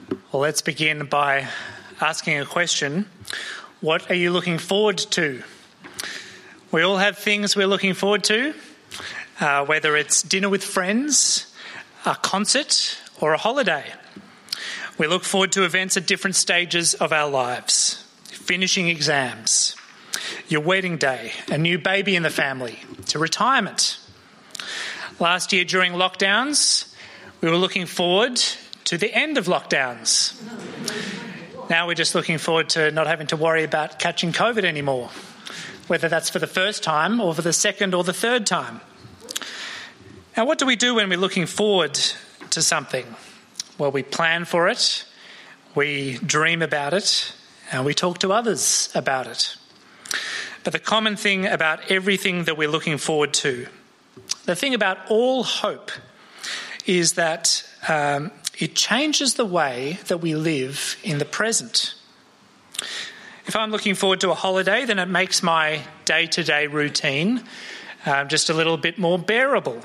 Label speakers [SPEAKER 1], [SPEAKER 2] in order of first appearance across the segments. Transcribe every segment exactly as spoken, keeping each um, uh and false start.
[SPEAKER 1] Well, let's begin by asking a question. What are you looking forward to? We all have things we're looking forward to, uh, whether it's dinner with friends, a concert, or a holiday. We look forward to events at different stages of our lives. Finishing exams, your wedding day, a new baby in the family, to retirement. Last year during lockdowns, we were looking forward to the end of lockdowns. Now we're just looking forward to not having to worry about catching COVID anymore, whether that's for the first time or for the second or the third time. Now, what do we do when we're looking forward to something? Well, we plan for it, we dream about it, and we talk to others about it. But the common thing about everything that we're looking forward to, the thing about all hope, is that um, it changes the way that we live in the present. If I'm looking forward to a holiday, then it makes my day-to-day routine uh, just a little bit more bearable.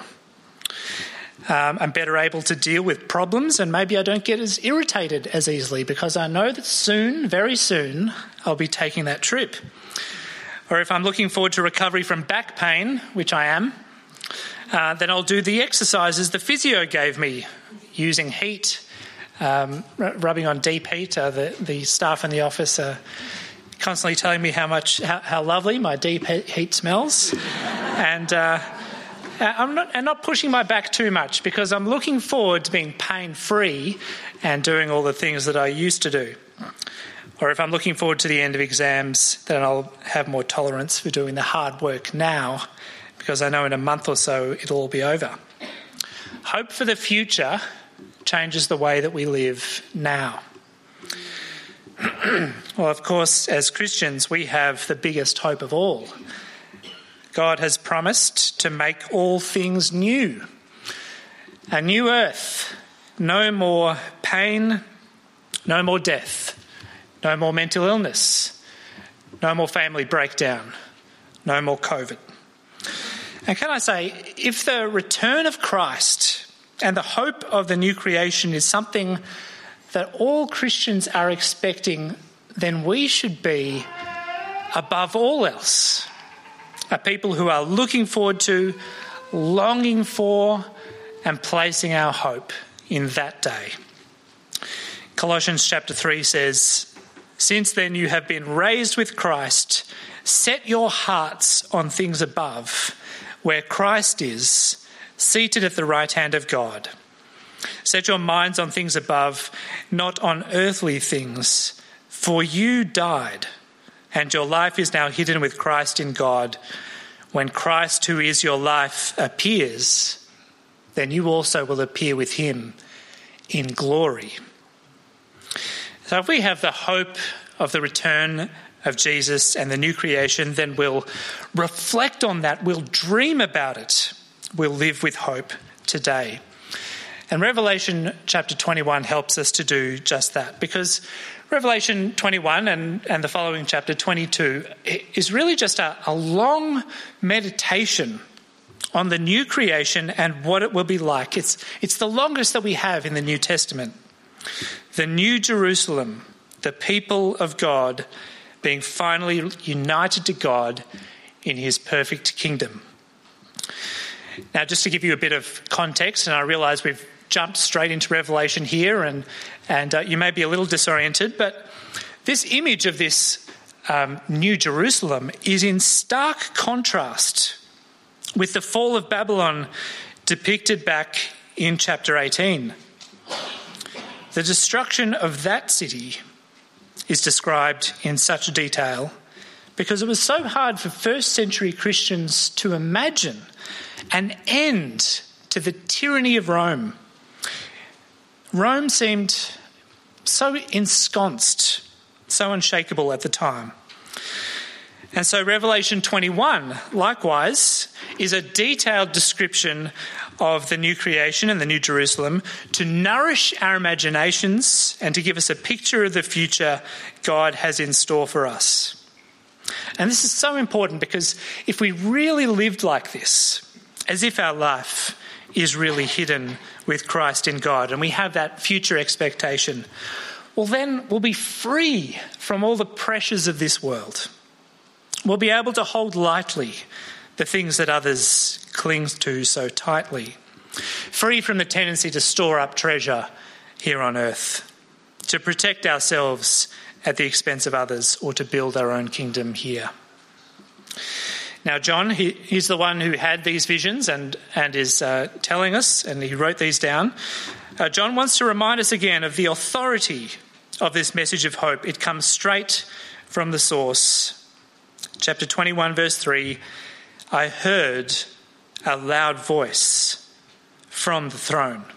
[SPEAKER 1] Um, I'm better able to deal with problems, and maybe I don't get as irritated as easily because I know that soon, very soon, I'll be taking that trip. Or if I'm looking forward to recovery from back pain, which I am, uh, then I'll do the exercises the physio gave me, using heat, um, r- rubbing on deep heat. Uh, the, the staff in the office are constantly telling me how much, how, how lovely my deep heat smells. and uh, I'm not, and not pushing my back too much because I'm looking forward to being pain-free and doing all the things that I used to do. Or if I'm looking forward to the end of exams, then I'll have more tolerance for doing the hard work now because I know in a month or so it'll all be over. Hope for the future changes the way that we live now. Well, of course, as Christians, we have the biggest hope of all. God has promised to make all things new. A new earth, no more pain, no more death, no more mental illness, no more family breakdown, no more COVID. And can I say, if the return of Christ and the hope of the new creation is something that all Christians are expecting, then we should be, above all else, a people who are looking forward to, longing for, and placing our hope in that day. Colossians chapter three says, "Since then you have been raised with Christ, set your hearts on things above, where Christ is, seated at the right hand of God. Set your minds on things above, not on earthly things, for you died, and your life is now hidden with Christ in God. When Christ, who is your life, appears, then you also will appear with him in glory." So if we have the hope of the return of Jesus and the new creation, then we'll reflect on that, we'll dream about it, we'll live with hope today. And Revelation chapter twenty-one helps us to do just that, because Revelation twenty-one and, and the following chapter twenty-two is really just a, a long meditation on the new creation and what it will be like. It's, it's the longest that we have in the New Testament. The New Jerusalem, the people of God being finally united to God in his perfect kingdom. Now, just to give you a bit of context, and I realise we've jumped straight into Revelation here, and and uh, you may be a little disoriented, but this image of this um, New Jerusalem is in stark contrast with the fall of Babylon depicted back in chapter eighteen. The destruction of that city is described in such detail because it was so hard for first century Christians to imagine an end to the tyranny of Rome. Rome seemed so ensconced, so unshakable at the time. And so Revelation twenty-one, likewise, is a detailed description of the new creation and the new Jerusalem to nourish our imaginations and to give us a picture of the future God has in store for us. And this is so important because if we really lived like this, as if our life is really hidden with Christ in God, and we have that future expectation, well, then we'll be free from all the pressures of this world. We'll be able to hold lightly the things that others cling to so tightly, free from the tendency to store up treasure here on earth, to protect ourselves at the expense of others, or to build our own kingdom here. Now, John, he, he's the one who had these visions and, and is uh, telling us, and he wrote these down. Uh, John wants to remind us again of the authority of this message of hope. It comes straight from the source. Chapter twenty-one, verse three, I heard a loud voice from the throne.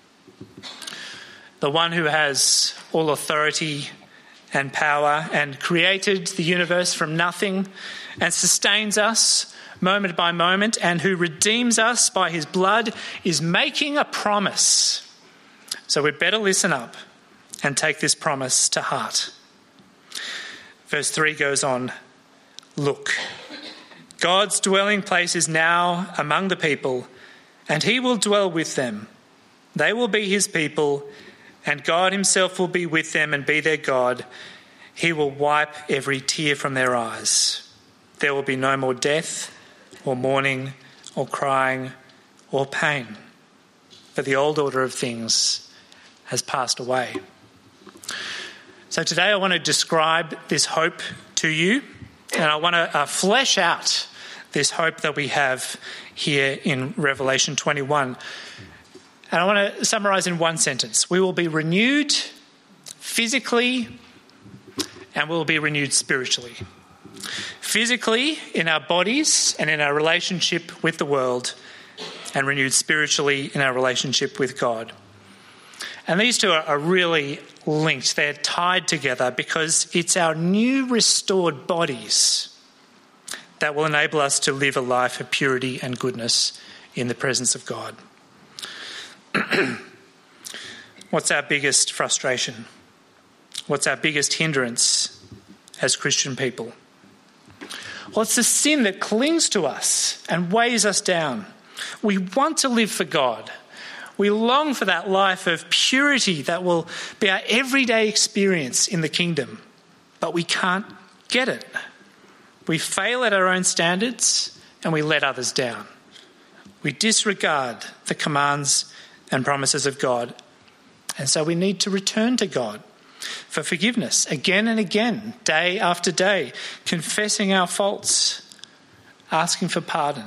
[SPEAKER 1] The one who has all authority and power and created the universe from nothing and sustains us moment by moment, and who redeems us by his blood, is making a promise. So we'd better listen up and take this promise to heart. Verse three goes on, look, God's dwelling place is now among the people, and he will dwell with them. They will be his people, and God himself will be with them and be their God. He will wipe every tear from their eyes. There will be no more death or mourning or crying or pain, for the old order of things has passed away. So today I want to describe this hope to you, and I want to uh, flesh out this hope that we have here in Revelation twenty-one. And I want to summarise in one sentence. We will be renewed physically, and we will be renewed spiritually. Physically in our bodies and in our relationship with the world, and renewed spiritually in our relationship with God. And these two are, are really linked. They're tied together because it's our new restored bodies that will enable us to live a life of purity and goodness in the presence of God. What's our biggest frustration? What's our biggest hindrance as Christian people? Well, it's the sin that clings to us and weighs us down. We want to live for God. We long for that life of purity that will be our everyday experience in the kingdom, but we can't get it. We fail at our own standards and we let others down. We disregard the commands and promises of God, and so we need to return to God for forgiveness again and again, day after day, confessing our faults, asking for pardon.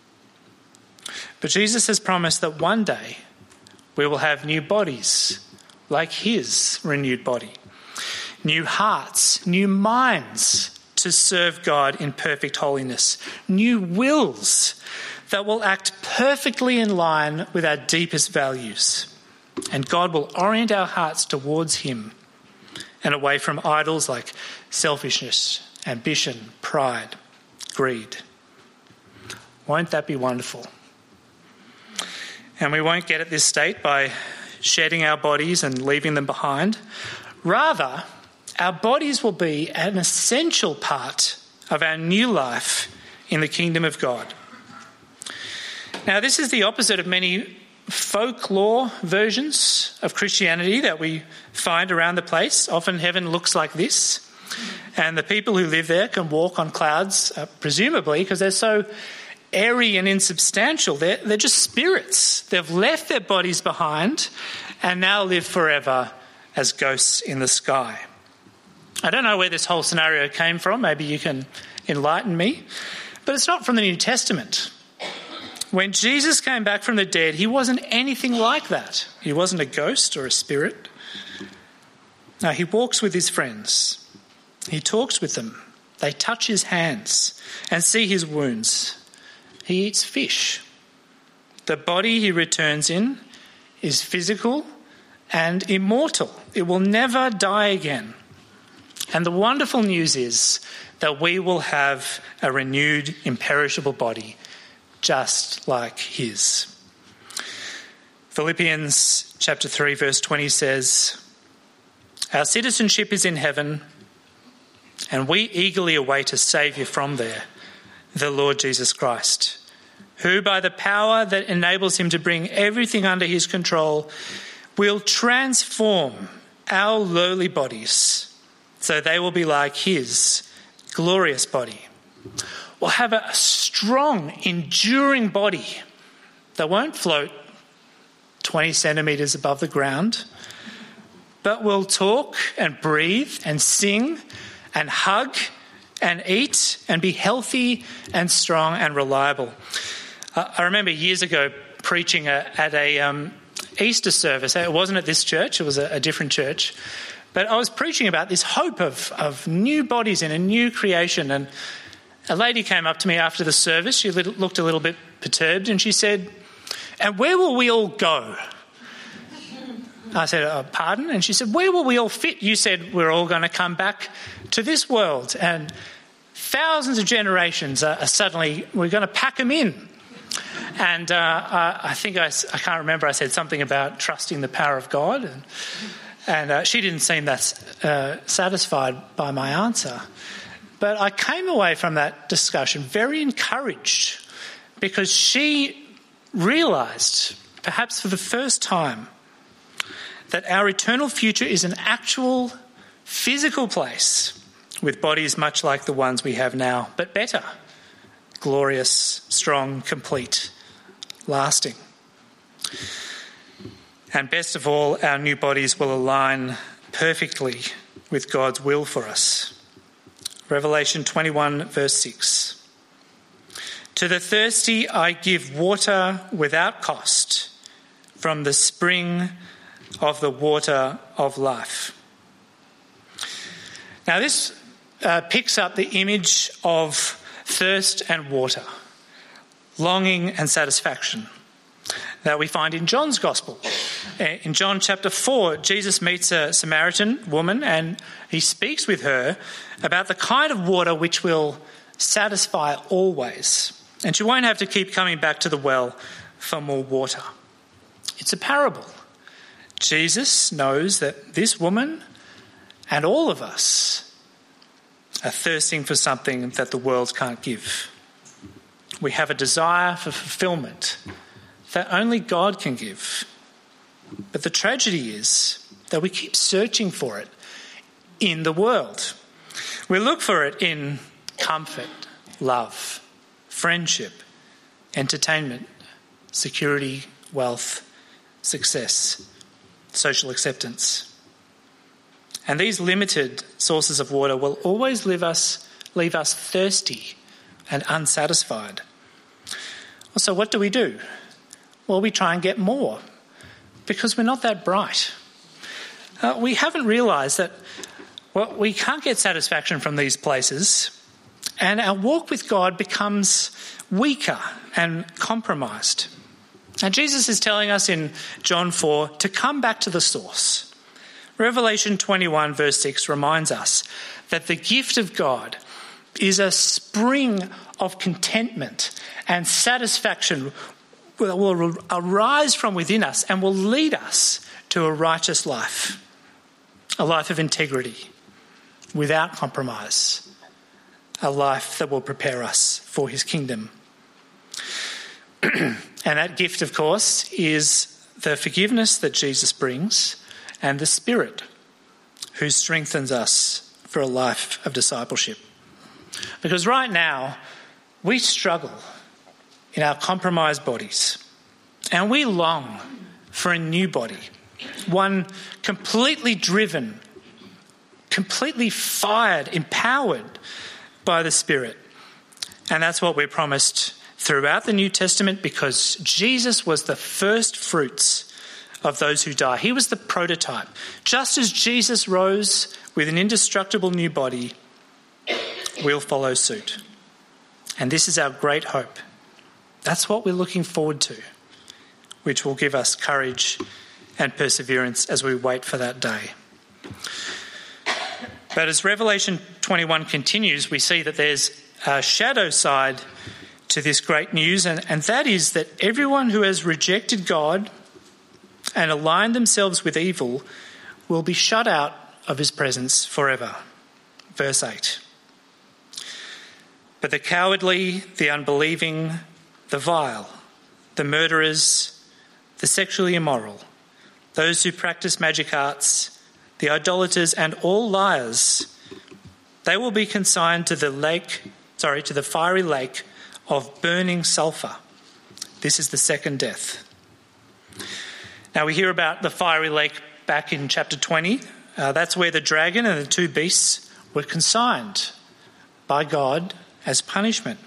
[SPEAKER 1] But Jesus has promised that one day we will have new bodies like his renewed body, new hearts, new minds to serve God in perfect holiness, new wills that will act perfectly in line with our deepest values. And God will orient our hearts towards him and away from idols like selfishness, ambition, pride, greed. Won't that be wonderful? And we won't get at this state by shedding our bodies and leaving them behind. Rather, our bodies will be an essential part of our new life in the kingdom of God. Now, this is the opposite of many folklore versions of Christianity that we find around the place. Often heaven looks like this, and the people who live there can walk on clouds, uh, presumably because they're so airy and insubstantial. They're, they're just spirits. They've left their bodies behind and now live forever as ghosts in the sky. I don't know where this whole scenario came from. Maybe you can enlighten me. But it's not from the New Testament. When Jesus came back from the dead, he wasn't anything like that. He wasn't a ghost or a spirit. No, he walks with his friends. He talks with them. They touch his hands and see his wounds. He eats fish. The body he returns in is physical and immortal. It will never die again. And the wonderful news is that we will have a renewed, imperishable body, just like his. Philippians chapter three, verse twenty says, our citizenship is in heaven, and we eagerly await a Saviour from there, the Lord Jesus Christ, who by the power that enables him to bring everything under his control will transform our lowly bodies so they will be like his glorious body. We'll have a strong, enduring body that won't float twenty centimetres above the ground, but will talk and breathe and sing and hug and eat and be healthy and strong and reliable. Uh, I remember years ago preaching a, at a um, Easter service. It wasn't at this church, it was a, a different church. But I was preaching about this hope of, of new bodies in a new creation. And a lady came up to me after the service. She looked a little bit perturbed and she said, "And where will we all go?" I said, oh, pardon? And she said, "Where will we all fit? You said we're all going to come back to this world and thousands of generations are, are suddenly, we're going to pack them in." And uh, I, I think, I, I can't remember, I said something about trusting the power of God. And, and uh, she didn't seem that uh, satisfied by my answer. But I came away from that discussion very encouraged because she realised, perhaps for the first time, that our eternal future is an actual physical place with bodies much like the ones we have now, but better, glorious, strong, complete, lasting. And best of all, our new bodies will align perfectly with God's will for us. Revelation twenty-one, verse six. "To the thirsty I give water without cost from the spring of the water of life." Now this uh, picks up the image of thirst and water, longing and satisfaction that we find in John's Gospel. In John chapter four, Jesus meets a Samaritan woman and he speaks with her about the kind of water which will satisfy always. And she won't have to keep coming back to the well for more water. It's a parable. Jesus knows that this woman and all of us are thirsting for something that the world can't give. We have a desire for fulfillment that only God can give. But the tragedy is that we keep searching for it in the world. We look for it in comfort, love, friendship, entertainment, security, wealth, success, social acceptance. And these limited sources of water will always leave us, leave us thirsty and unsatisfied. So what do we do? Well, we try and get more because we're not that bright. Uh, we haven't realised that well, we can't get satisfaction from these places, and our walk with God becomes weaker and compromised. And Jesus is telling us in John four to come back to the source. Revelation twenty-one verse six reminds us that the gift of God is a spring of contentment and satisfaction that will arise from within us and will lead us to a righteous life, a life of integrity, without compromise, a life that will prepare us for his kingdom. And that gift, of course, is the forgiveness that Jesus brings and the Spirit who strengthens us for a life of discipleship. Because right now, we struggle in our compromised bodies and we long for a new body, one completely driven, completely fired, empowered by the Spirit. And that's what we're promised throughout the New Testament because Jesus was the first fruits of those who die. He was the prototype. Just as Jesus rose with an indestructible new body, we'll follow suit. And this is our great hope. That's what we're looking forward to, which will give us courage and perseverance as we wait for that day. But as Revelation twenty-one continues, we see that there's a shadow side to this great news, and, and that is that everyone who has rejected God and aligned themselves with evil will be shut out of his presence forever. Verse eight. But the cowardly, the unbelieving, the vile, the murderers, the sexually immoral, those who practice magic arts, the idolaters, and all liars. They will be consigned to the lake, sorry, to the fiery lake of burning sulphur. This is the second death. Now we hear about the fiery lake back in chapter twenty. Uh, that's where the dragon and the two beasts were consigned by God as punishment.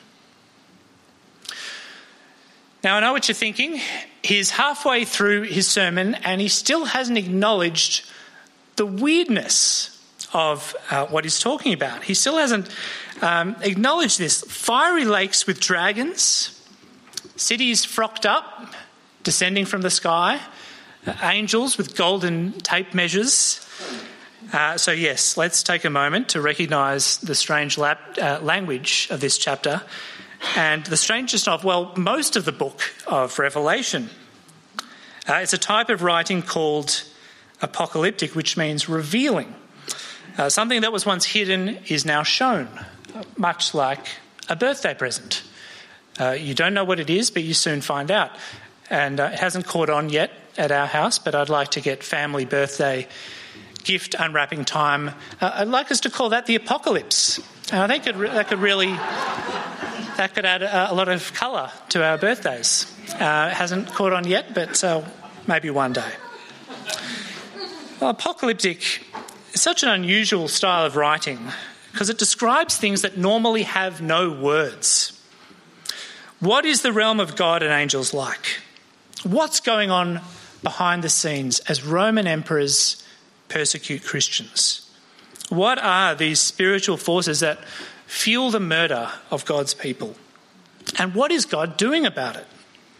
[SPEAKER 1] Now I know what you're thinking. He's halfway through his sermon and he still hasn't acknowledged the weirdness of uh, what he's talking about. He still hasn't um, acknowledged this. Fiery lakes with dragons, cities frocked up, descending from the sky, uh, angels with golden tape measures. Uh, so yes, let's take a moment to recognise the strange lab, uh, language of this chapter and the strangeness of, well, most of the book of Revelation. Uh, it's a type of writing called apocalyptic, which means revealing. Uh, something that was once hidden is now shown, much like a birthday present. Uh, you don't know what it is, but you soon find out. And uh, it hasn't caught on yet at our house, but I'd like to get family birthday gift unwrapping time. Uh, I'd like us to call that the apocalypse. And I think it re- that could really, that could add a, a lot of colour to our birthdays. Uh, it hasn't caught on yet, but uh, maybe one day. Well, apocalyptic is such an unusual style of writing because it describes things that normally have no words. What is the realm of God and angels like? What's going on behind the scenes as Roman emperors persecute Christians? What are these spiritual forces that fuel the murder of God's people? And what is God doing about it?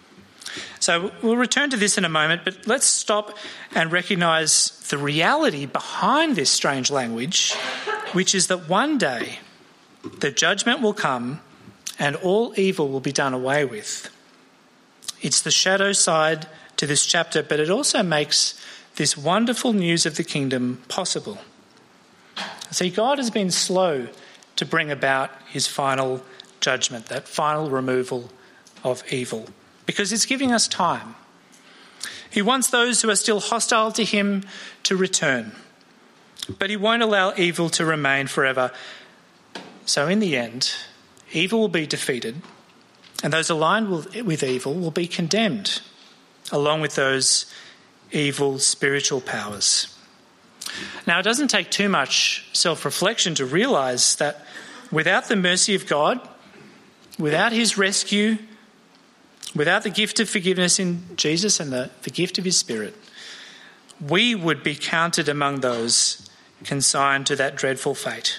[SPEAKER 1] So we'll return to this in a moment, but let's stop and recognise the reality behind this strange language, which is that one day the judgment will come and all evil will be done away with. It's the shadow side to this chapter, but it also makes this wonderful news of the kingdom possible. See, God has been slow to bring about his final judgment, that final removal of evil, because it's giving us time. He wants those who are still hostile to him to return, but he won't allow evil to remain forever. So in the end, evil will be defeated, and those aligned with evil will be condemned, along with those evil spiritual powers. Now, it doesn't take too much self-reflection to realise that without the mercy of God, without his rescue, without the gift of forgiveness in Jesus and the, the gift of his Spirit, we would be counted among those consigned to that dreadful fate.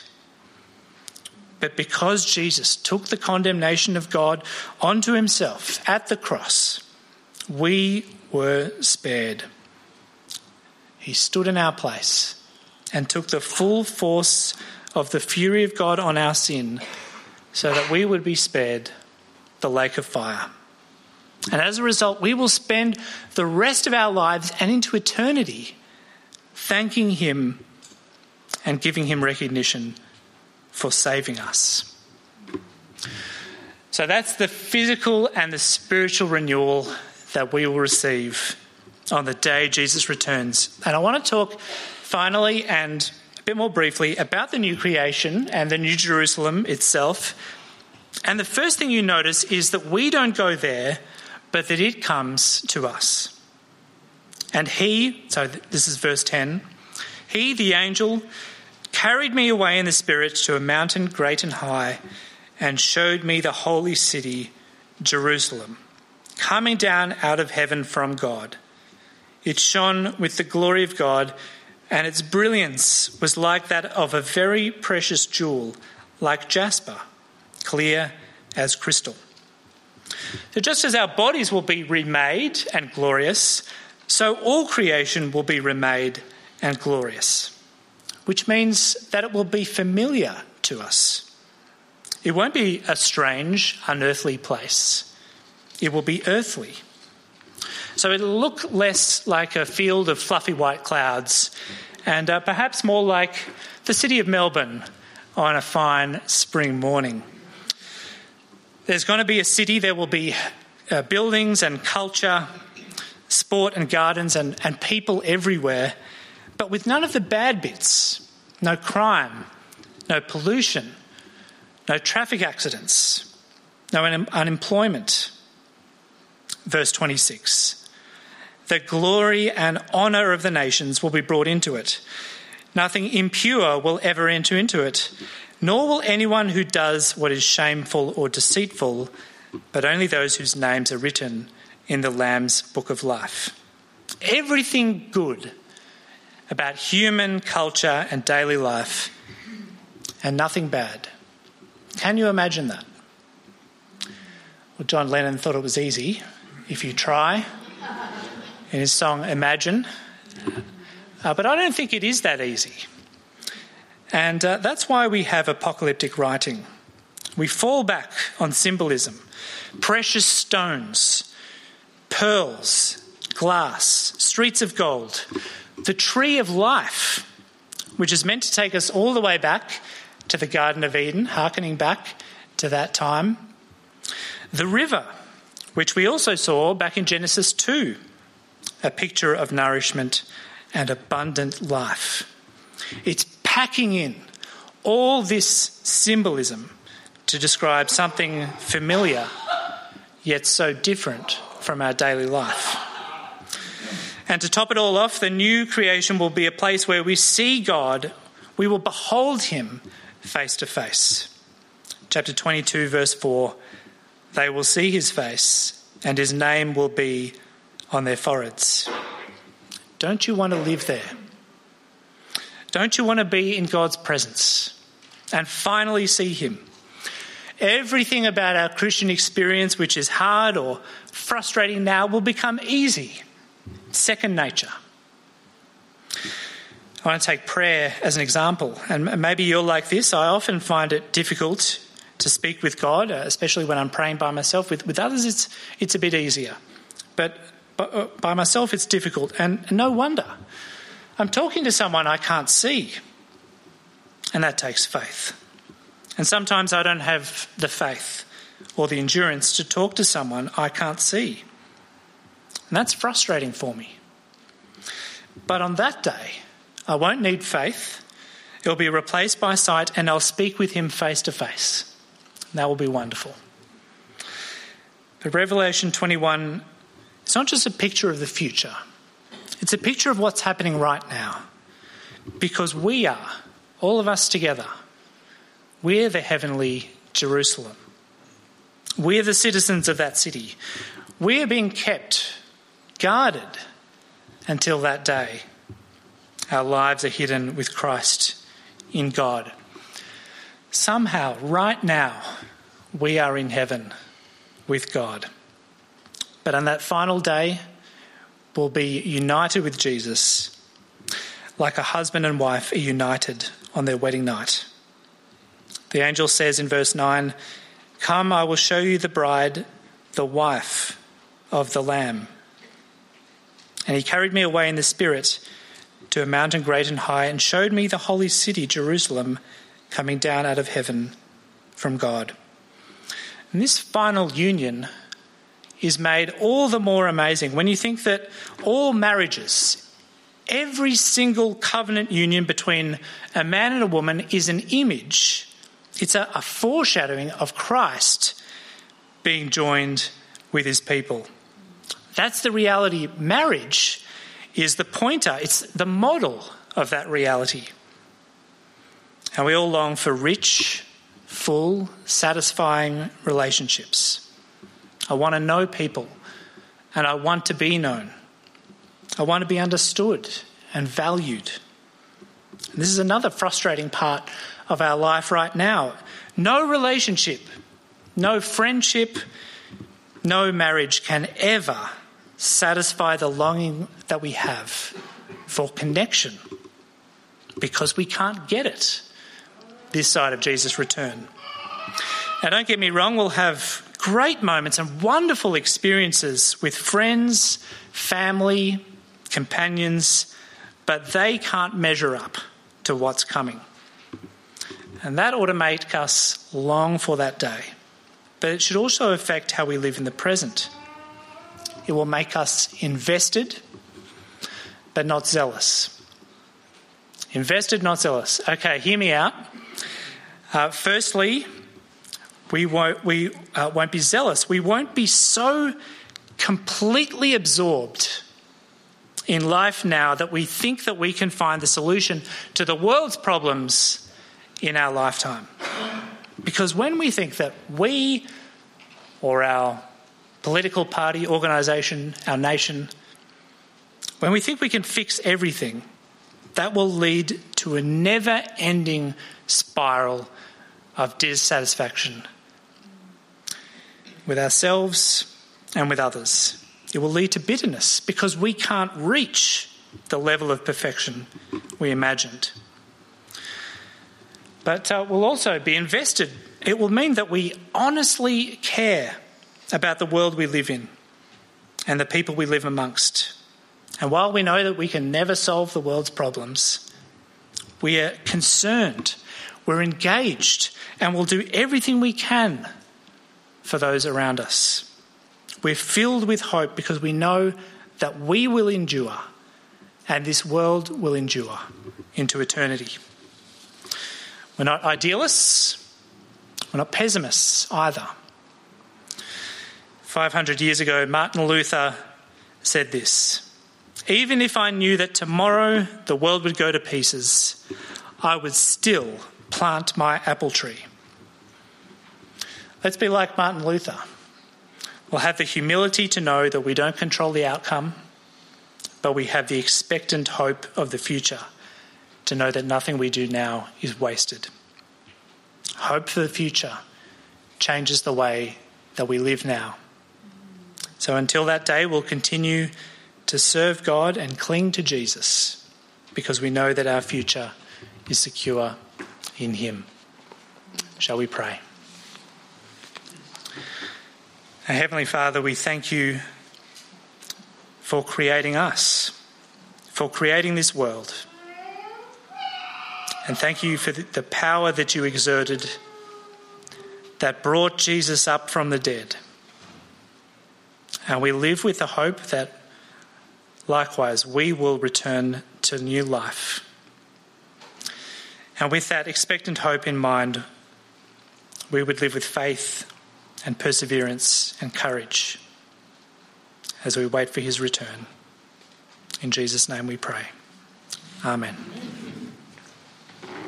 [SPEAKER 1] But because Jesus took the condemnation of God onto himself at the cross, we were spared. He stood in our place and took the full force of the fury of God on our sin so that we would be spared the lake of fire. And as a result, we will spend the rest of our lives and into eternity thanking him and giving him recognition for saving us. So that's the physical and the spiritual renewal that we will receive on the day Jesus returns. And I want to talk finally and a bit more briefly about the new creation and the new Jerusalem itself. And the first thing you notice is that we don't go there, but that it comes to us. And he, so this is verse ten, he, the angel, carried me away in the Spirit to a mountain great and high and showed me the holy city, Jerusalem, coming down out of heaven from God. It shone with the glory of God, and its brilliance was like that of a very precious jewel, like jasper, clear as crystal. So just as our bodies will be remade and glorious, so all creation will be remade and glorious, which means that it will be familiar to us. It won't be a strange, unearthly place. It will be earthly. So it'll look less like a field of fluffy white clouds and uh, perhaps more like the city of Melbourne on a fine spring morning. There's going to be a city, there will be uh, buildings and culture, sport and gardens and, and people everywhere, but with none of the bad bits. No crime, no pollution, no traffic accidents, no un- unemployment. Verse twenty-six, the glory and honour of the nations will be brought into it. Nothing impure will ever enter into it, nor will anyone who does what is shameful or deceitful, but only those whose names are written in the Lamb's book of life. Everything good about human culture and daily life, and nothing bad. Can you imagine that? Well, John Lennon thought it was easy if you try in his song Imagine. Uh, but I don't think it is that easy. And uh, that's why we have apocalyptic writing. We fall back on symbolism, precious stones, pearls, glass, streets of gold, the tree of life, which is meant to take us all the way back to the Garden of Eden, hearkening back to that time. The river, which we also saw back in Genesis two, a picture of nourishment and abundant life. It's packing in all this symbolism to describe something familiar, yet so different from our daily life. And to top it all off, the new creation will be a place where we see God, we will behold him face to face. Chapter twenty-two, verse four, they will see his face and his name will be on their foreheads. Don't you want to live there? Don't you want to be in God's presence and finally see him? Everything about our Christian experience which is hard or frustrating now will become easy. Second nature. I want to take prayer as an example, and maybe you're like this. I often find it difficult to speak with God, especially when I'm praying by myself. With, with others, it's it's a bit easier, but by, by myself, it's difficult, and no wonder. I'm talking to someone I can't see, and that takes faith. And sometimes I don't have the faith or the endurance to talk to someone I can't see. And that's frustrating for me. But on that day, I won't need faith. It'll be replaced by sight, and I'll speak with him face to face. That will be wonderful. But Revelation twenty-one, it's not just a picture of the future. It's a picture of what's happening right now. Because we are, all of us together, we're the heavenly Jerusalem. We're the citizens of that city. We're being kept, guarded until that day. Our lives are hidden with Christ in God. Somehow, right now, we are in heaven with God. But on that final day, we'll be united with Jesus, like a husband and wife are united on their wedding night. The angel says in verse nine, "Come, I will show you the bride, the wife of the Lamb." And he carried me away in the Spirit to a mountain great and high, and showed me the holy city, Jerusalem, coming down out of heaven from God. And this final union is made all the more amazing when you think that all marriages, every single covenant union between a man and a woman is an image. It's a, a foreshadowing of Christ being joined with his people. That's the reality. Marriage is the pointer. It's the model of that reality. And we all long for rich, full, satisfying relationships. I want to know people, and I want to be known. I want to be understood and valued. And this is another frustrating part of our life right now. No relationship, no friendship, no marriage can ever satisfy the longing that we have for connection, because we can't get it this side of Jesus' return. Now, don't get me wrong, we'll have great moments and wonderful experiences with friends, family, companions, but they can't measure up to what's coming. And that ought to make us long for that day. but it should also affect how we live in the present. It will make us invested, but not zealous. Invested, not zealous. Okay, hear me out. Uh, firstly, we won't, we, uh, won't be zealous. We won't be so completely absorbed in life now that we think that we can find the solution to the world's problems in our lifetime. Because when we think that we or our political party, organisation, our nation, when we think we can fix everything, that will lead to a never-ending spiral of dissatisfaction with ourselves and with others. It will lead to bitterness because we can't reach the level of perfection we imagined. But uh, we'll also be invested. It will mean that we honestly care about the world we live in and the people we live amongst. And while we know that we can never solve the world's problems, we are concerned, we're engaged, and we'll do everything we can for those around us. We're filled with hope because we know that we will endure and this world will endure into eternity. We're not idealists, we're not pessimists either. five hundred years ago, Martin Luther said this: "Even if I knew that tomorrow the world would go to pieces, I would still plant my apple tree." Let's be like Martin Luther. We'll have the humility to know that we don't control the outcome, but we have the expectant hope of the future to know that nothing we do now is wasted. Hope for the future changes the way that we live now. So until that day, we'll continue to serve God and cling to Jesus because we know that our future is secure in him. Shall we pray? Our Heavenly Father, we thank you for creating us, for creating this world. And thank you for the power that you exerted that brought Jesus up from the dead. And we live with the hope that likewise we will return to new life. And with that expectant hope in mind, we would live with faith and perseverance and courage as we wait for his return. In Jesus' name we pray. Amen.